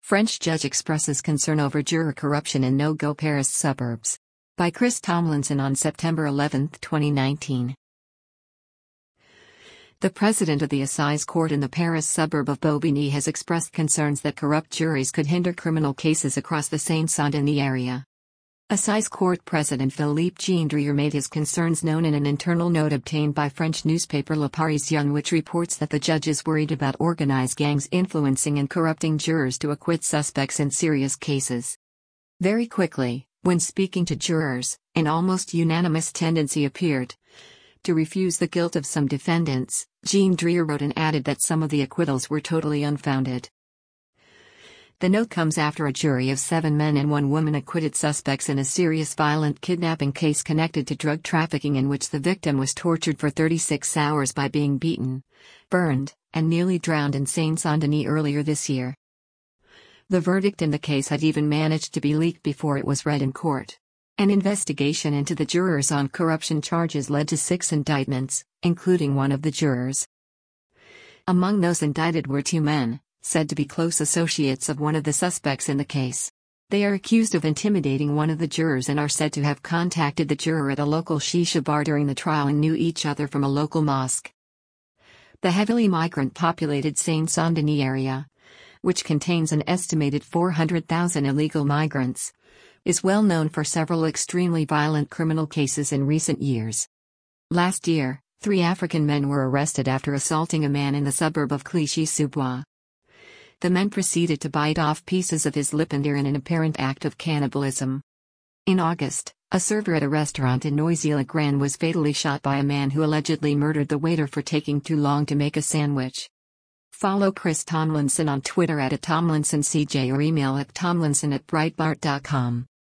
French judge expresses concern over juror corruption in no-go Paris suburbs. By Chris Tomlinson on September 11, 2019. The president of the Assize Court in the Paris suburb of Bobigny has expressed concerns that corrupt juries could hinder criminal cases across the Seine-Saint-Denis area. Assize Court President Philippe Gendrier made his concerns known in an internal note obtained by French newspaper Le Parisien, which reports that the judge is worried about organized gangs influencing and corrupting jurors to acquit suspects in serious cases. Very quickly, when speaking to jurors, an almost unanimous tendency appeared to refuse the guilt of some defendants. Gendrier wrote and added that some of the acquittals were totally unfounded. The note comes after a jury of 7 men and 1 woman acquitted suspects in a serious violent kidnapping case connected to drug trafficking, in which the victim was tortured for 36 hours by being beaten, burned, and nearly drowned in Seine-Saint-Denis earlier this year. The verdict in the case had even managed to be leaked before it was read in court. An investigation into the jurors on corruption charges led to 6 indictments, including one of the jurors. Among those indicted were 2 men, said to be close associates of one of the suspects in the case. They are accused of intimidating one of the jurors and are said to have contacted the juror at a local shisha bar during the trial and knew each other from a local mosque. The heavily migrant-populated Seine-Saint-Denis area, which contains an estimated 400,000 illegal migrants, is well known for several extremely violent criminal cases in recent years. Last year, 3 African men were arrested after assaulting a man in the suburb of Clichy-sous-Bois. The men proceeded to bite off pieces of his lip and ear in an apparent act of cannibalism. In August, a server at a restaurant in Noisy-le-Grand was fatally shot by a man who allegedly murdered the waiter for taking too long to make a sandwich. Follow Chris Tomlinson on Twitter @TomlinsonCJ or email at tomlinson@breitbart.com.